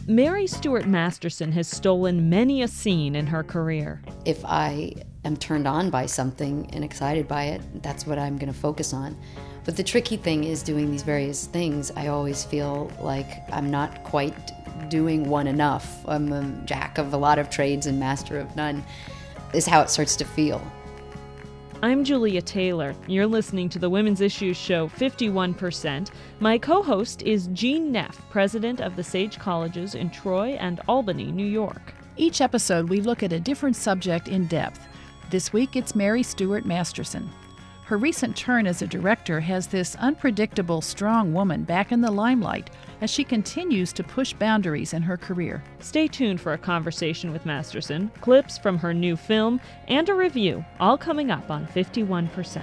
Mary Stuart Masterson has stolen many a scene in her career. If I am turned on by something and excited by it, that's what I'm going to focus on. But the tricky thing is doing these various things. I always feel like I'm not quite doing one enough. I'm a jack of a lot of trades and master of none, is how it starts to feel. I'm Julia Taylor. You're listening to the Women's Issues show 51%. My co-host is Jean Neff, president of the Sage Colleges in Troy and Albany, New York. Each episode, we look at a different subject in depth. This week, it's Mary Stuart Masterson. Her recent turn as a director has this unpredictable, strong woman back in the limelight as she continues to push boundaries in her career. Stay tuned for a conversation with Masterson, clips from her new film, and a review, all coming up on 51%.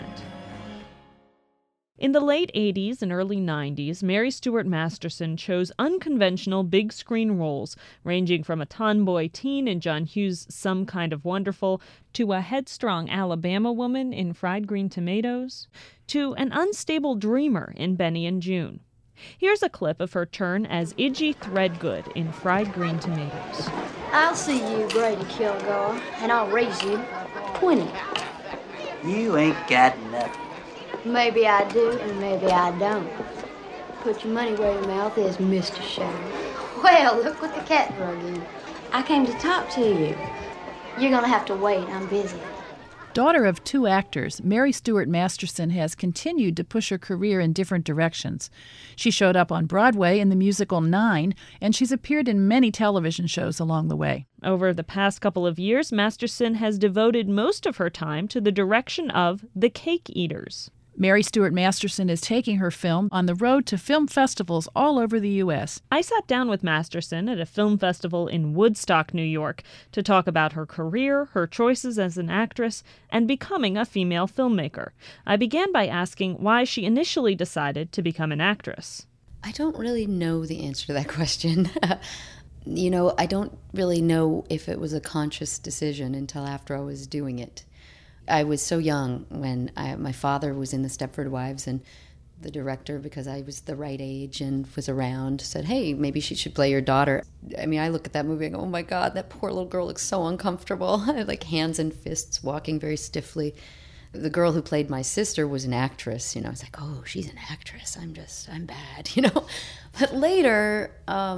In the late 80s and early 90s, Mary Stuart Masterson chose unconventional big-screen roles, ranging from a tomboy teen in John Hughes' Some Kind of Wonderful, to a headstrong Alabama woman in Fried Green Tomatoes, to an unstable dreamer in Benny and June. Here's a clip of her turn as Idgie Threadgood in Fried Green Tomatoes. I'll see you, Grady Kilgore, and I'll raise you 20. You ain't got nothing. Maybe I do, and maybe I don't. Put your money where your mouth is, Mr. Sheriff. Well, look what the cat drug in. I came to talk to you. You're gonna have to wait. I'm busy. Daughter of two actors, Mary Stuart Masterson has continued to push her career in different directions. She showed up on Broadway in the musical Nine, and she's appeared in many television shows along the way. Over the past couple of years, Masterson has devoted most of her time to the direction of The Cake Eaters. Mary Stuart Masterson is taking her film on the road to film festivals all over the U.S. I sat down with Masterson at a film festival in Woodstock, New York, to talk about her career, her choices as an actress, and becoming a female filmmaker. I began by asking why she initially decided to become an actress. I don't really know the answer to that question. I don't really know if it was a conscious decision until after I was doing it. I was so young when my father was in the Stepford Wives, and the director, because I was the right age and was around, said, hey, maybe she should play your daughter. I mean, I look at that movie and go, oh my God, that poor little girl looks so uncomfortable. Like hands and fists, walking very stiffly. The girl who played my sister was an actress, It's like, oh, she's an actress. I'm bad, But later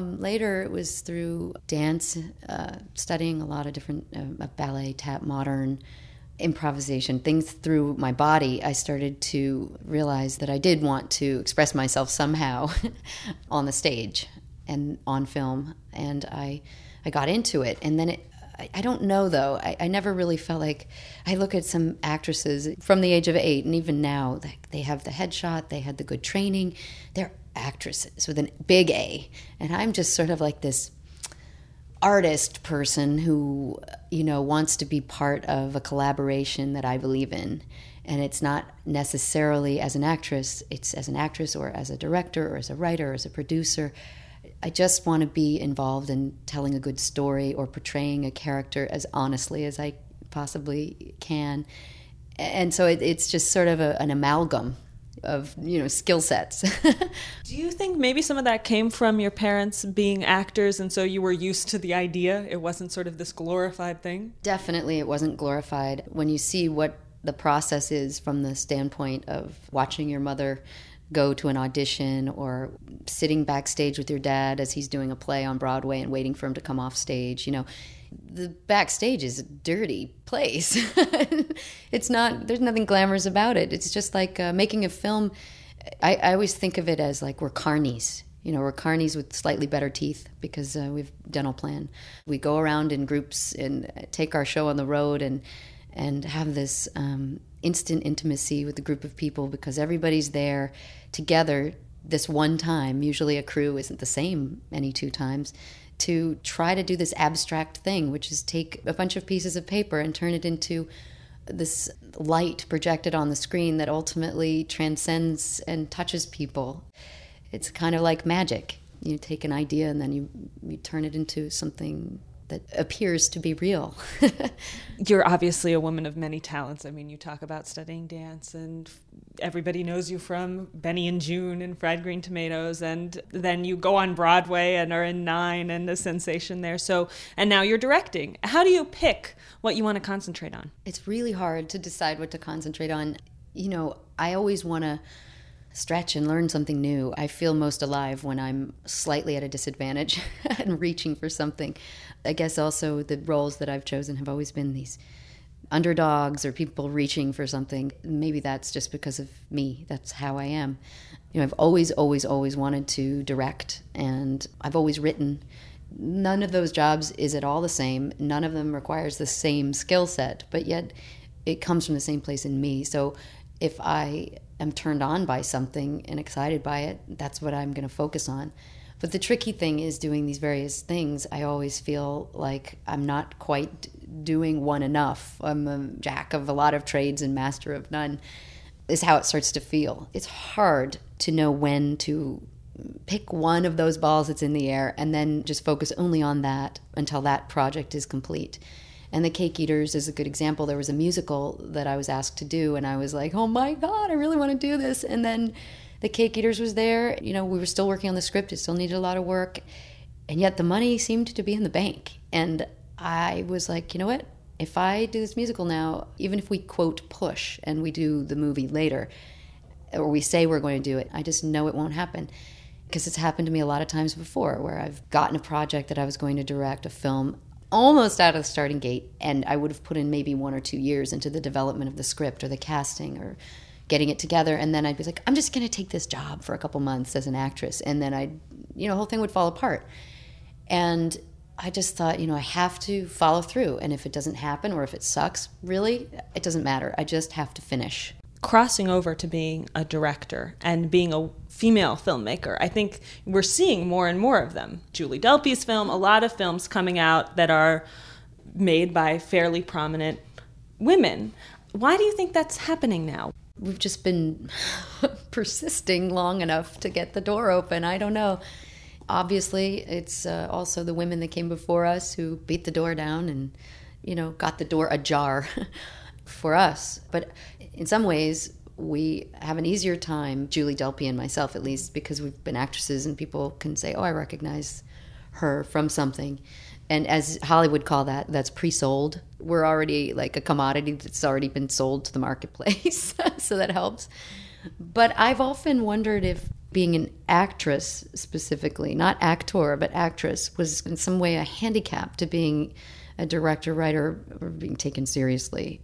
it was through dance, studying a lot of different ballet, tap, modern, improvisation, things through my body. I started to realize that I did want to express myself somehow on the stage and on film, and I got into it. And then I don't know, though. I never really felt like... I look at some actresses from the age of 8, and even now, they have the headshot, they had the good training. They're actresses with a big A. And I'm just sort of like this artist person who, wants to be part of a collaboration that I believe in. And it's not necessarily as an actress, it's as an actress or as a director or as a writer or as a producer. I just want to be involved in telling a good story or portraying a character as honestly as I possibly can. And so it's just sort of an amalgam of skill sets. Do you think maybe some of that came from your parents being actors, and so you were used to the idea? It wasn't sort of this glorified thing? Definitely it wasn't glorified. When you see what the process is from the standpoint of watching your mother go to an audition or sitting backstage with your dad as he's doing a play on Broadway and waiting for him to come off stage, the backstage is a dirty place. There's nothing glamorous about it. It's just like making a film. I always think of it as like we're carnies. We're carnies with slightly better teeth because we have dental plan. We go around in groups and take our show on the road and have this instant intimacy with a group of people because everybody's there together this one time. Usually a crew isn't the same any two times. To try to do this abstract thing, which is take a bunch of pieces of paper and turn it into this light projected on the screen that ultimately transcends and touches people. It's kind of like magic. You take an idea and then you turn it into something that appears to be real. You're obviously a woman of many talents. I mean, you talk about studying dance, and everybody knows you from Benny and June and Fried Green Tomatoes, and then you go on Broadway and are in Nine and a sensation there. So, and now you're directing. How do you pick what you want to concentrate on? It's really hard to decide what to concentrate on. You know, I always want to stretch and learn something new. I feel most alive when I'm slightly at a disadvantage and reaching for something. I guess also the roles that I've chosen have always been these underdogs or people reaching for something. Maybe that's just because of me. That's how I am. You know, I've always wanted to direct, and I've always written. None of those jobs is at all the same. None of them requires the same skill set, but yet it comes from the same place in me. So if I am turned on by something and excited by it, that's what I'm going to focus on. But the tricky thing is doing these various things. I always feel like I'm not quite doing one enough. I'm a jack of a lot of trades and master of none, is how it starts to feel. It's hard to know when to pick one of those balls that's in the air and then just focus only on that until that project is complete. And The Cake Eaters is a good example. There was a musical that I was asked to do, and I was like, oh my God, I really want to do this. And then The Cake Eaters was there. You know, we were still working on the script. It still needed a lot of work. And yet the money seemed to be in the bank. And I was like, you know what? If I do this musical now, even if we quote push and we do the movie later, or we say we're going to do it, I just know it won't happen. Because it's happened to me a lot of times before, where I've gotten a project that I was going to direct, a film, almost out of the starting gate, and I would have put in maybe 1 or 2 years into the development of the script or the casting or getting it together, and then I'd be like, I'm just going to take this job for a couple months as an actress, and then the whole thing would fall apart. And I just thought, I have to follow through, and if it doesn't happen or if it sucks, really, it doesn't matter. I just have to finish. Crossing over to being a director and being a female filmmaker, I think we're seeing more and more of them. Julie Delpy's film, a lot of films coming out that are made by fairly prominent women. Why do you think that's happening now? We've just been persisting long enough to get the door open. I don't know. Obviously, it's also the women that came before us who beat the door down and, got the door ajar for us. But in some ways, we have an easier time, Julie Delpy and myself at least, because we've been actresses and people can say, oh, I recognize her from something. And as Hollywood call that, that's pre-sold. We're already like a commodity that's already been sold to the marketplace, so that helps. But I've often wondered if being an actress specifically, not actor, but actress, was in some way a handicap to being a director, writer, or being taken seriously.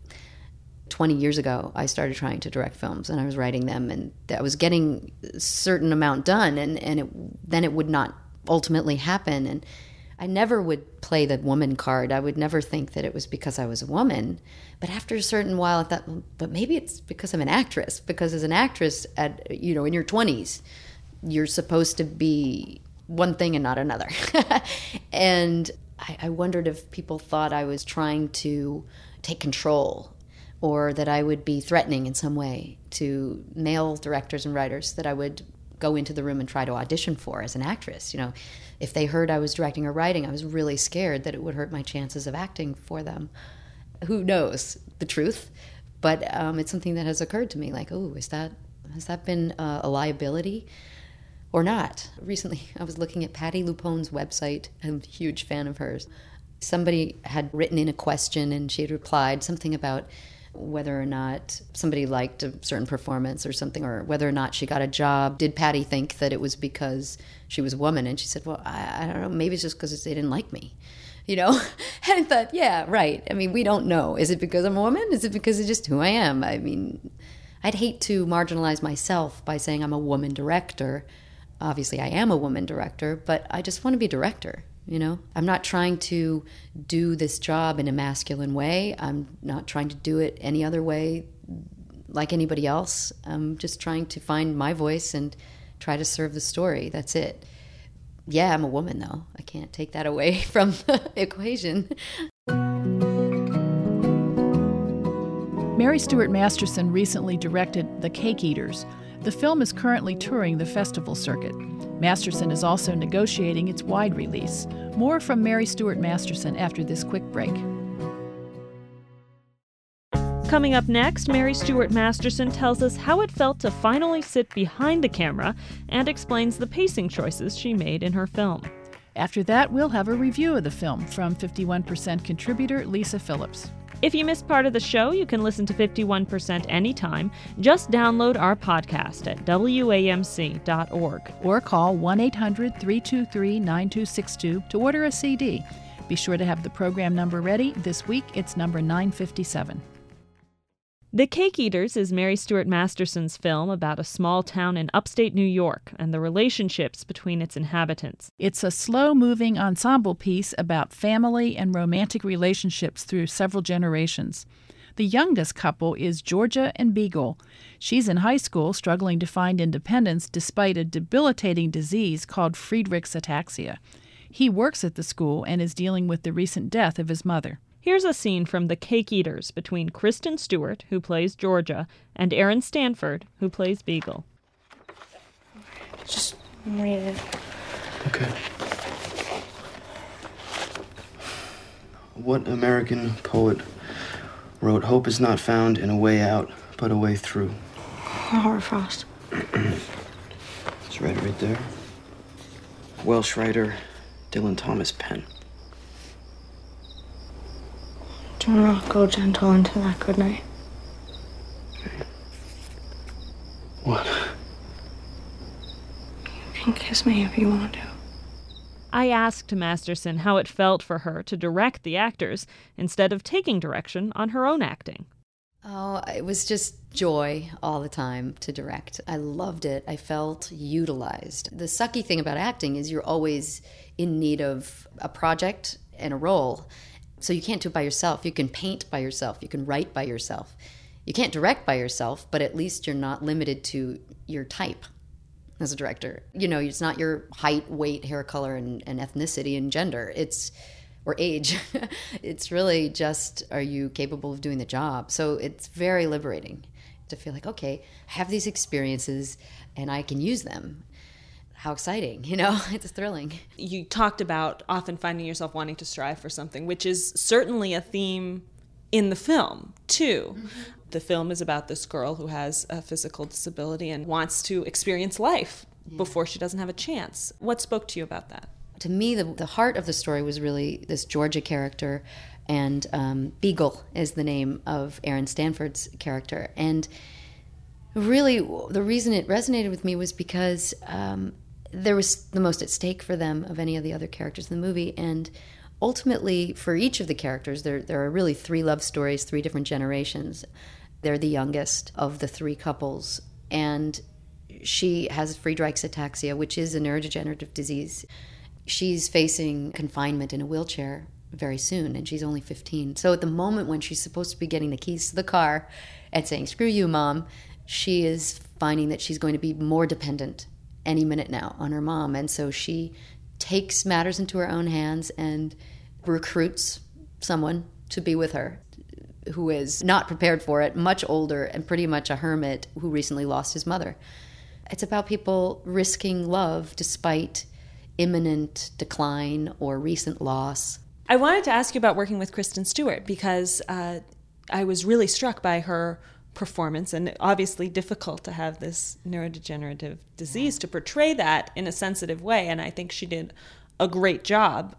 20 years ago, I started trying to direct films, and I was writing them, and I was getting a certain amount done, and then it would not ultimately happen. And I never would play the woman card. I would never think that it was because I was a woman. But after a certain while, I thought, but maybe it's because I'm an actress. Because as an actress, in your 20s, you're supposed to be one thing and not another. And I wondered if people thought I was trying to take control, or that I would be threatening in some way to male directors and writers that I would go into the room and try to audition for as an actress. If they heard I was directing or writing, I was really scared that it would hurt my chances of acting for them. Who knows the truth? But it's something that has occurred to me, like, oh, has that been a liability or not? Recently, I was looking at Patti LuPone's website. I'm a huge fan of hers. Somebody had written in a question, and she had replied something about whether or not somebody liked a certain performance or something, or whether or not she got a job. Did Patti think that it was because she was a woman? And she said, well, I don't know, maybe it's just because they didn't like me, And I thought, yeah, right. I mean, we don't know. Is it because I'm a woman? Is it because it's just who I am? I mean, I'd hate to marginalize myself by saying I'm a woman director. Obviously, I am a woman director, but I just want to be director. I'm not trying to do this job in a masculine way. I'm not trying to do it any other way like anybody else. I'm just trying to find my voice and try to serve the story. That's it. Yeah, I'm a woman, though. I can't take that away from the equation. Mary Stuart Masterson recently directed The Cake Eaters. The film is currently touring the festival circuit. Masterson is also negotiating its wide release. More from Mary Stuart Masterson after this quick break. Coming up next, Mary Stuart Masterson tells us how it felt to finally sit behind the camera and explains the pacing choices she made in her film. After that, we'll have a review of the film from 51% contributor Lisa Phillips. If you missed part of the show, you can listen to 51% anytime. Just download our podcast at wamc.org. Or call 1-800-323-9262 to order a CD. Be sure to have the program number ready. This week, it's number 957. The Cake Eaters is Mary Stuart Masterson's film about a small town in upstate New York and the relationships between its inhabitants. It's a slow-moving ensemble piece about family and romantic relationships through several generations. The youngest couple is Georgia and Beagle. She's in high school, struggling to find independence despite a debilitating disease called Friedreich's ataxia. He works at the school and is dealing with the recent death of his mother. Here's a scene from The Cake Eaters between Kristen Stewart, who plays Georgia, and Aaron Stanford, who plays Beagle. Just read it. Okay. What American poet wrote, "Hope is not found in a way out, but a way through"? Howard Frost. It's right there. Welsh writer Dylan Thomas Penn. Do not go gentle into that good night. What? You can kiss me if you want to. I asked Masterson how it felt for her to direct the actors instead of taking direction on her own acting. Oh, it was just joy all the time to direct. I loved it. I felt utilized. The sucky thing about acting is you're always in need of a project and a role. So you can't do it by yourself. You can paint by yourself. You can write by yourself. You can't direct by yourself, but at least you're not limited to your type as a director. You know, it's not your height, weight, hair color, and ethnicity and gender. Or age. It's really just, are you capable of doing the job? So it's very liberating to feel like, okay, I have these experiences and I can use them. How exciting, you know? It's thrilling. You talked about often finding yourself wanting to strive for something, which is certainly a theme in the film, too. Mm-hmm. The film is about this girl who has a physical disability and wants to experience life before she doesn't have a chance. What spoke to you about that? To me, the heart of the story was really this Georgia character, and Beagle is the name of Aaron Stanford's character. And really, the reason it resonated with me was because there was the most at stake for them of any of the other characters in the movie. And ultimately, for each of the characters, there are really 3 love stories, 3 different generations. They're the youngest of the 3 couples. And she has Friedreich's ataxia, which is a neurodegenerative disease. She's facing confinement in a wheelchair very soon, and she's only 15. So at the moment when she's supposed to be getting the keys to the car and saying, "Screw you, Mom," she is finding that she's going to be more dependent any minute now on her mom. And so she takes matters into her own hands and recruits someone to be with her who is not prepared for it, much older, and pretty much a hermit who recently lost his mother. It's about people risking love despite imminent decline or recent loss. I wanted to ask you about working with Kristen Stewart because I was really struck by her performance, and obviously difficult to have this neurodegenerative disease to portray that in a sensitive way, and I think she did a great job.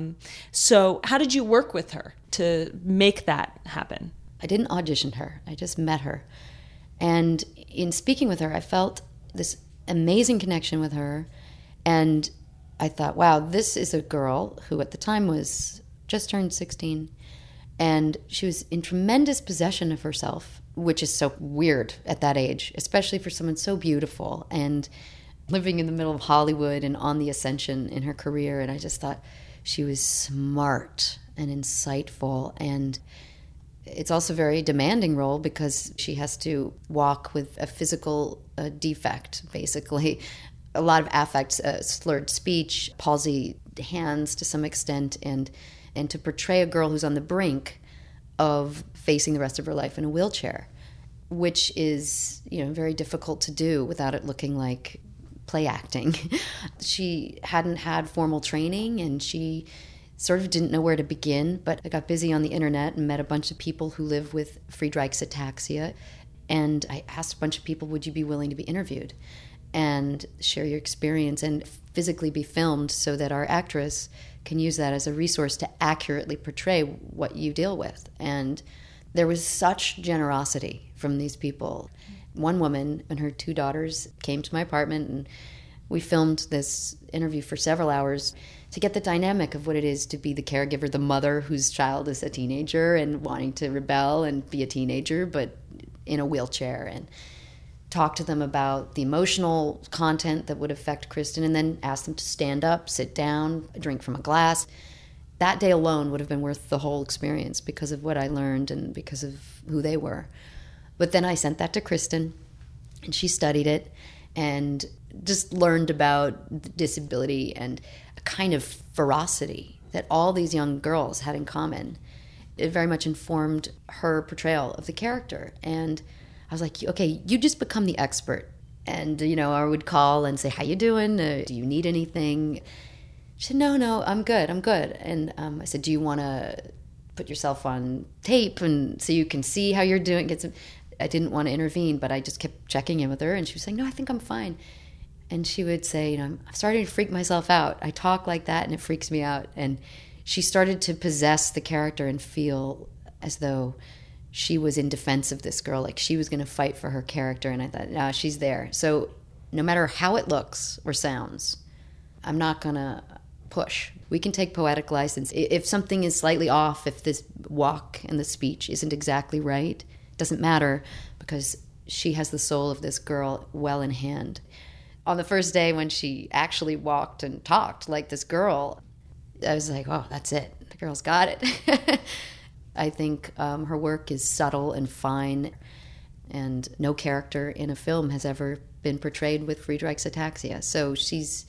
So how did you work with her to make that happen? I didn't audition her. I just met her. And in speaking with her, I felt this amazing connection with her, and I thought, wow, this is a girl who at the time was just turned 16, and she was in tremendous possession of herself, which is so weird at that age, especially for someone so beautiful and living in the middle of Hollywood and on the ascension in her career. And I just thought she was smart and insightful, and it's also a very demanding role because she has to walk with a physical defect, basically. A lot of affect, slurred speech, palsy hands to some extent, and to portray a girl who's on the brink of facing the rest of her life in a wheelchair, which is, very difficult to do without it looking like play acting. She hadn't had formal training, and she sort of didn't know where to begin, but I got busy on the internet and met a bunch of people who live with Friedreich's ataxia. And I asked a bunch of people, would you be willing to be interviewed and share your experience and physically be filmed so that our actress can use that as a resource to accurately portray what you deal with. And there was such generosity from these people. One woman and her 2 daughters came to my apartment, and we filmed this interview for several hours to get the dynamic of what it is to be the caregiver, the mother whose child is a teenager and wanting to rebel and be a teenager, but in a wheelchair, and talk to them about the emotional content that would affect Kristen, and then ask them to stand up, sit down, drink from a glass. That day alone would have been worth the whole experience because of what I learned and because of who they were. But then I sent that to Kristen, and she studied it and just learned about disability and a kind of ferocity that all these young girls had in common. It very much informed her portrayal of the character. And I was like, okay, you just become the expert. And, I would call and say, how you doing? Do you need anything? She said, no, I'm good. And I said, do you want to put yourself on tape and so you can see how you're doing? I didn't want to intervene, but I just kept checking in with her. And she was saying, no, I think I'm fine. And she would say, I'm starting to freak myself out. I talk like that and it freaks me out. And she started to possess the character and feel as though she was in defense of this girl, like she was going to fight for her character. And I thought, no, she's there. So no matter how it looks or sounds, I'm not going to push. We can take poetic license. If something is slightly off, if this walk and the speech isn't exactly right, it doesn't matter because she has the soul of this girl well in hand. On the first day when she actually walked and talked like this girl, I was like, oh, that's it. The girl's got it. I think her work is subtle and fine, and no character in a film has ever been portrayed with Friedreich's ataxia. So she's,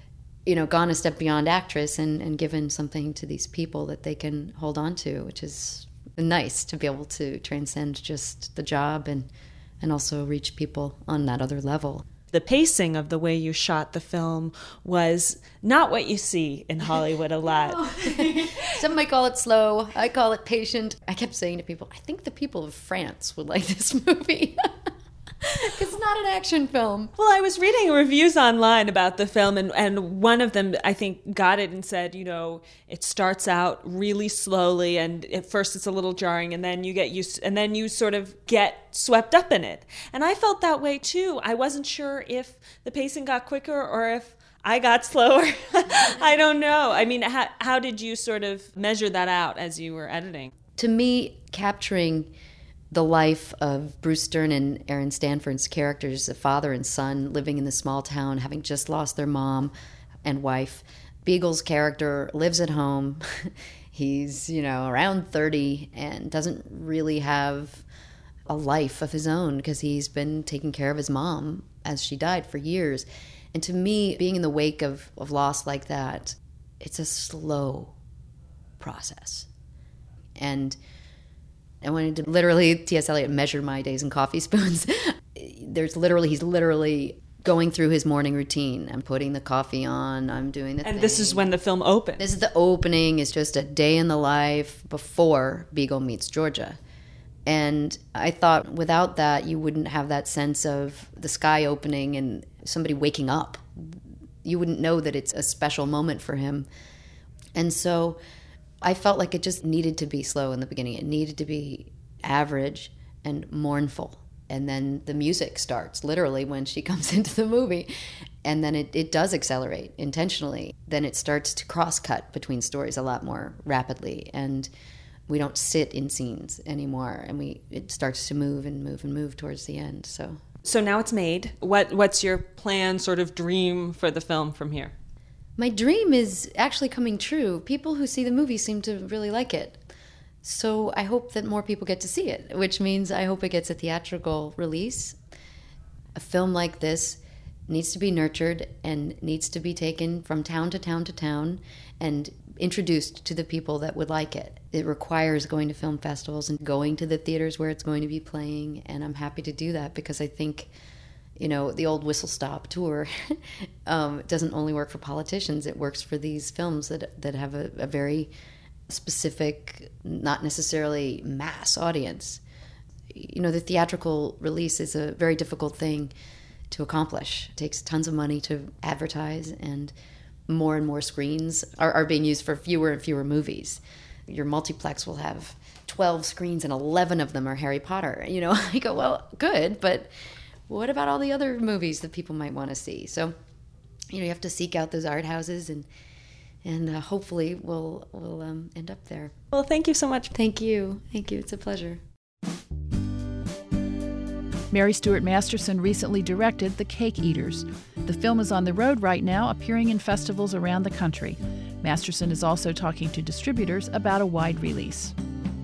gone a step beyond actress and given something to these people that they can hold on to, which is nice to be able to transcend just the job and also reach people on that other level. The pacing of the way you shot the film was not what you see in Hollywood a lot. Some might call it slow. I call it patient. I kept saying to people, I think the people of France would like this movie. It's not an action film. Well, I was reading reviews online about the film, and one of them, I think, got it and said, it starts out really slowly, and at first it's a little jarring, and then you get used, and then you sort of get swept up in it. And I felt that way too. I wasn't sure if the pacing got quicker or if I got slower. I don't know. I mean, how did you sort of measure that out as you were editing? To me, capturing the life of Bruce Stern and Aaron Stanford's characters, a father and son living in the small town, having just lost their mom and wife. Beagle's character lives at home. He's, around 30 and doesn't really have a life of his own because he's been taking care of his mom as she died for years. And to me, being in the wake of loss like that, it's a slow process. And I wanted to literally, T.S. Eliot measured my days in coffee spoons. He's literally going through his morning routine. I'm putting the coffee on, I'm doing the thing. And this is when the film opens. This is the opening. It's just a day in the life before Beagle meets Georgia. And I thought without that, you wouldn't have that sense of the sky opening and somebody waking up. You wouldn't know that it's a special moment for him. And so I felt like it just needed to be slow in the beginning. It needed to be average and mournful. And then the music starts, literally, when she comes into the movie. And then it does accelerate intentionally. Then it starts to cross-cut between stories a lot more rapidly. And we don't sit in scenes anymore. And it starts to move and move and move towards the end. So now it's made. What's your plan, sort of dream for the film from here? My dream is actually coming true. People who see the movie seem to really like it. So I hope that more people get to see it, which means I hope it gets a theatrical release. A film like this needs to be nurtured and needs to be taken from town to town to town and introduced to the people that would like it. It requires going to film festivals and going to the theaters where it's going to be playing, and I'm happy to do that because I think The old whistle stop tour doesn't only work for politicians. It works for these films that have a very specific, not necessarily mass audience. The theatrical release is a very difficult thing to accomplish. It takes tons of money to advertise, and more screens are being used for fewer and fewer movies. Your multiplex will have 12 screens and 11 of them are Harry Potter. I go, well, good, but what about all the other movies that people might want to see? So, you have to seek out those art houses, and hopefully we'll end up there. Well, thank you so much. Thank you. It's a pleasure. Mary Stuart Masterson recently directed The Cake Eaters. The film is on the road right now, appearing in festivals around the country. Masterson is also talking to distributors about a wide release.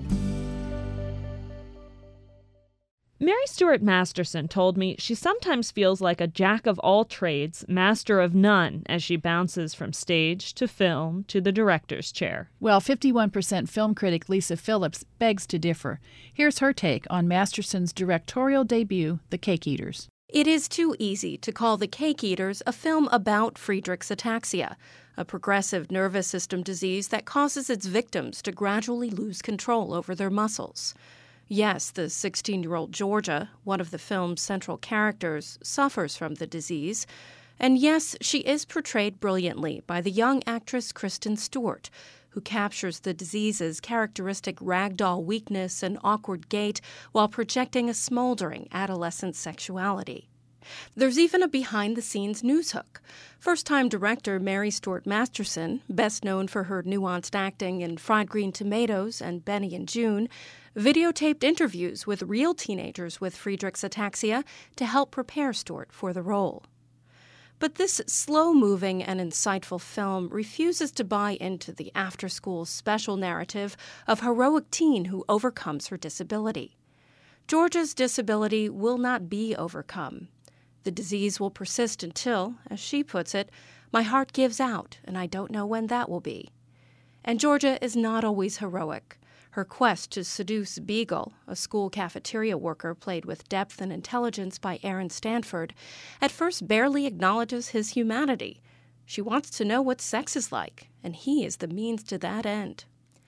Mary Stuart Masterson told me she sometimes feels like a jack of all trades, master of none, as she bounces from stage to film to the director's chair. Well, 51% film critic Lisa Phillips begs to differ. Here's her take on Masterson's directorial debut, The Cake Eaters. It is too easy to call The Cake Eaters a film about Friedreich's ataxia, a progressive nervous system disease that causes its victims to gradually lose control over their muscles. Yes, the 16-year-old Georgia, one of the film's central characters, suffers from the disease. And yes, she is portrayed brilliantly by the young actress Kristen Stewart, who captures the disease's characteristic ragdoll weakness and awkward gait while projecting a smoldering adolescent sexuality. There's even a behind-the-scenes news hook. First-time director Mary Stuart Masterson, best known for her nuanced acting in Fried Green Tomatoes and Benny and June, videotaped interviews with real teenagers with Friedreich's ataxia to help prepare Stuart for the role. But this slow-moving and insightful film refuses to buy into the after-school special narrative of heroic teen who overcomes her disability. Georgia's disability will not be overcome. The disease will persist until, as she puts it, my heart gives out, and I don't know when that will be. And Georgia is not always heroic. Her quest to seduce Beagle, a school cafeteria worker played with depth and intelligence by Aaron Stanford, at first barely acknowledges his humanity. She wants to know what sex is like, and he is the means to that end.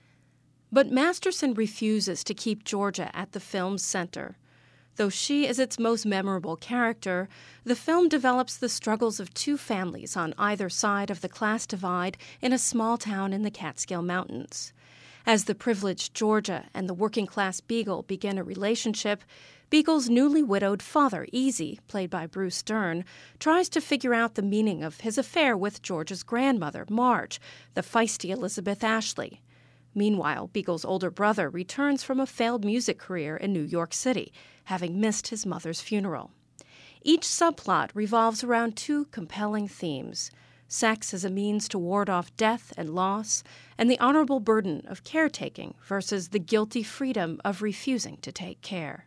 But Masterson refuses to keep Georgia at the film's center. Though she is its most memorable character, the film develops the struggles of two families on either side of the class divide in a small town in the Catskill Mountains. As the privileged Georgia and the working-class Beagle begin a relationship, Beagle's newly widowed father, Easy, played by Bruce Dern, tries to figure out the meaning of his affair with Georgia's grandmother, Marge, the feisty Elizabeth Ashley. Meanwhile, Beagle's older brother returns from a failed music career in New York City, having missed his mother's funeral. Each subplot revolves around two compelling themes: sex as a means to ward off death and loss, and the honorable burden of caretaking versus the guilty freedom of refusing to take care.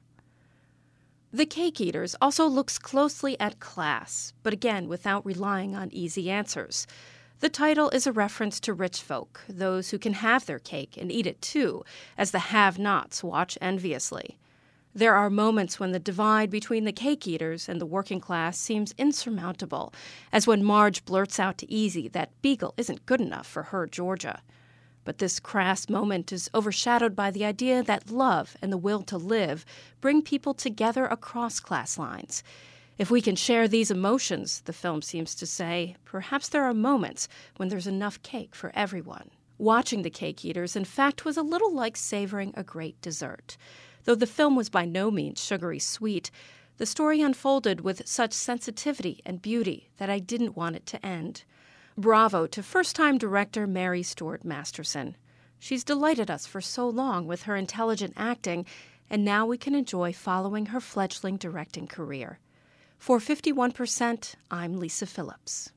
The Cake Eaters also looks closely at class, but again without relying on easy answers. The title is a reference to rich folk, those who can have their cake and eat it too, as the have-nots watch enviously. There are moments when the divide between the cake eaters and the working class seems insurmountable, as when Marge blurts out to Easy that Beagle isn't good enough for her Georgia. But this crass moment is overshadowed by the idea that love and the will to live bring people together across class lines. If we can share these emotions, the film seems to say, perhaps there are moments when there's enough cake for everyone. Watching The Cake Eaters, in fact, was a little like savoring a great dessert. Though the film was by no means sugary sweet, the story unfolded with such sensitivity and beauty that I didn't want it to end. Bravo to first-time director Mary Stuart Masterson. She's delighted us for so long with her intelligent acting, and now we can enjoy following her fledgling directing career. For 51%, I'm Lisa Phillips.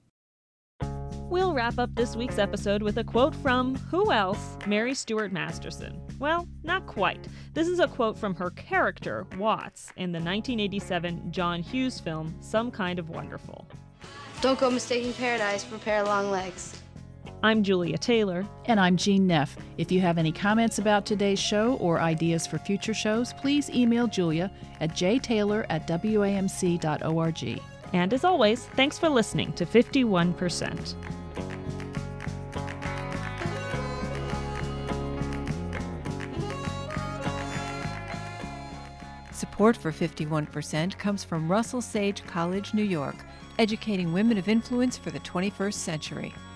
We'll wrap up this week's episode with a quote from, who else? Mary Stuart Masterson. Well, not quite. This is a quote from her character, Watts, in the 1987 John Hughes film, Some Kind of Wonderful. Don't go mistaking paradise for a pair of long legs. I'm Julia Taylor. And I'm Jean Neff. If you have any comments about today's show or ideas for future shows, please email Julia at jtaylor@wamc.org. And as always, thanks for listening to 51%. Support for 51% comes from Russell Sage College, New York, educating women of influence for the 21st century.